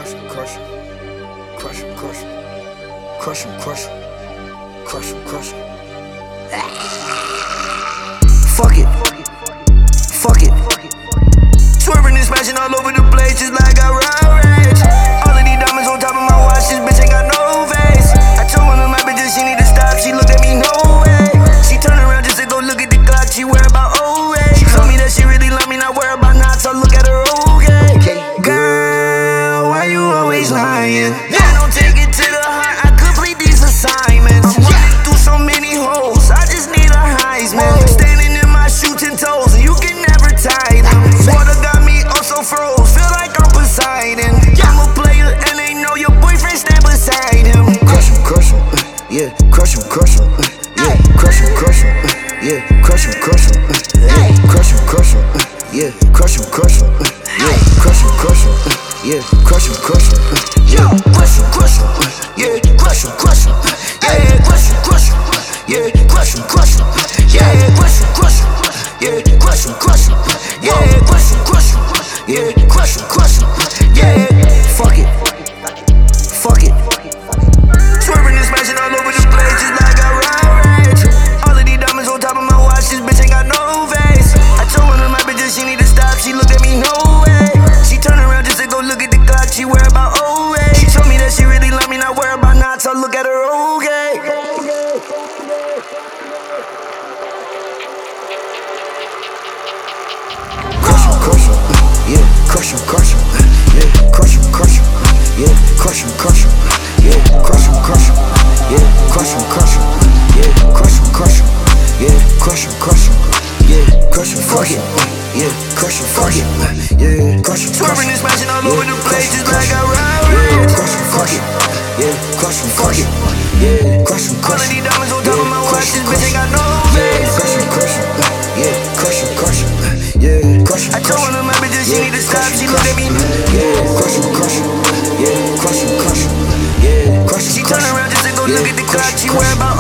Crush him, crush him. Crush him, crush him. Crush him, crush him. Crush him, crush him. Fuck it. Fuck it. Swerving and smashing all over the place just like I road rage. All of these diamonds on top of my watch, this bitch ain't got no face. I told one of my bitches she need to stop, she looked at me no way. She turned around just to go look at the clock, she worried about always. She told me that she really love me, not worry about not, so look at her okay. Girl, why you always lying? I don't take it to the heart, I complete these assignments. I'm running through so many holes, I just need a Heisman. Standing in my shoe 10 toes, and you can never tie them. Water got me also froze, feel like I'm Poseidon. I'm a player and they know your boyfriend stand beside him. Crush him, yeah, crush him, yeah, crush him, yeah, crush him, yeah, crush him, yeah, crush him, yeah, crush him, yeah, crush him, yeah, crush him, yeah, crush him, yeah, crush him, yeah, crush him, yeah, crush him, yeah, crush him, yeah, crush him, yeah, crush him, yeah, fuck it. Swerving and smashing all over the place just like I road rage. All of these diamonds on top of my watch, this bitch ain't got no face. I told one of my bitches she need to stop, she looked at me no way. She turned around just to go look at the clock, she worried about always. She told me that she really love me, not worry about not, so look at her okay. Crush him, yeah, crush him, yeah, crush him, yeah, crush him, yeah, crush him, yeah, crush him, yeah, crush him, yeah, crush him, yeah, crush him, fuck it, yeah, crush him, yeah, crush him, swerving and smashing all over the place just like I road rage. Crush him, fuck it, yeah, crush him, yeah, crush him, all of these diamonds on top of my watch, this bitch ain't got no face. Crush him, yeah, crush him, yeah, crush him. I told one of my bitches she need to stop, she looked at me, yeah, crush him, yeah, crush him, yeah, crush him. She turned around just to go look at the clock, she worried about